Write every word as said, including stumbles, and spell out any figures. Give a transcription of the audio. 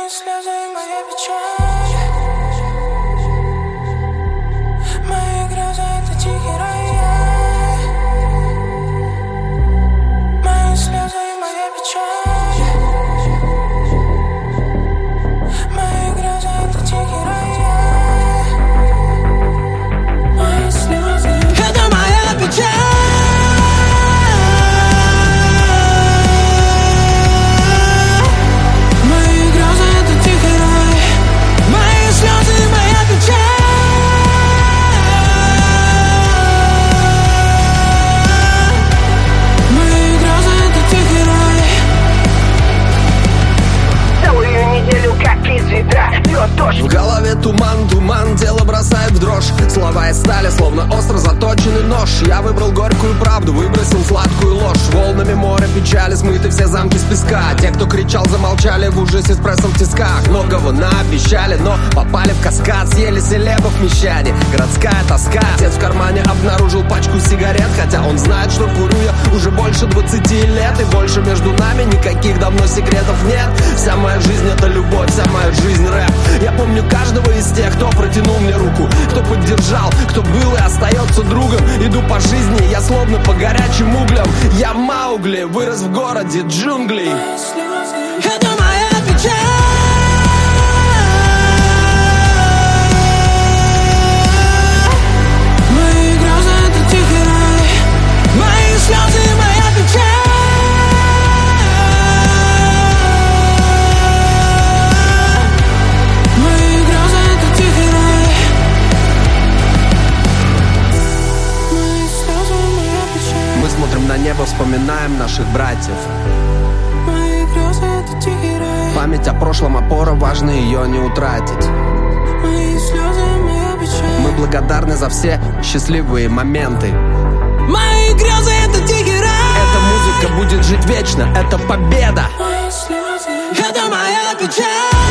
слезы, моя печаль. Мои грезы — это тихий рай. Мои слезы, моя печаль. Мои грезы — это тихий рай. Мои слезы — это моя печаль. В голове туман, туман, тело бросает в дрожь. Слова из стали, словно остро заточенный нож. Я выбрал горькую правду, выбросил сладкую ложь. Волнами море печали, смыты все замки с песка. Те, кто кричал, замолчали в ужасе с прессом в тисках. Многого наобещали, но попали в каскад. Съели селебов мещане, городская тоска. Отец в кармане обнаружил пачку сигарет, хотя он знает, что курю я уже больше двадцати лет. И больше между нами никаких давно секретов нет. Вся моя жизнь — это любовь, вся моя жизнь — рэп. Я помню каждого из тех, кто протянул мне руку, кто поддержал, кто был и остается другом. Иду по жизни, я словно по горячим углям. Я Маугли, вырос в городе джунглей. Это моя печаль. Мои грезы — это тихий рай. Мои слезы — моя печаль. Смотрим на небо, вспоминаем наших братьев. Мои грезы — это тихий рай. Память о прошлом опора, важно ее не утратить. Мои слезы, моя печаль. Мы благодарны за все счастливые моменты. Мои грезы — это тихий рай. Эта музыка будет жить вечно, это победа. Мои слезы — это моя печаль.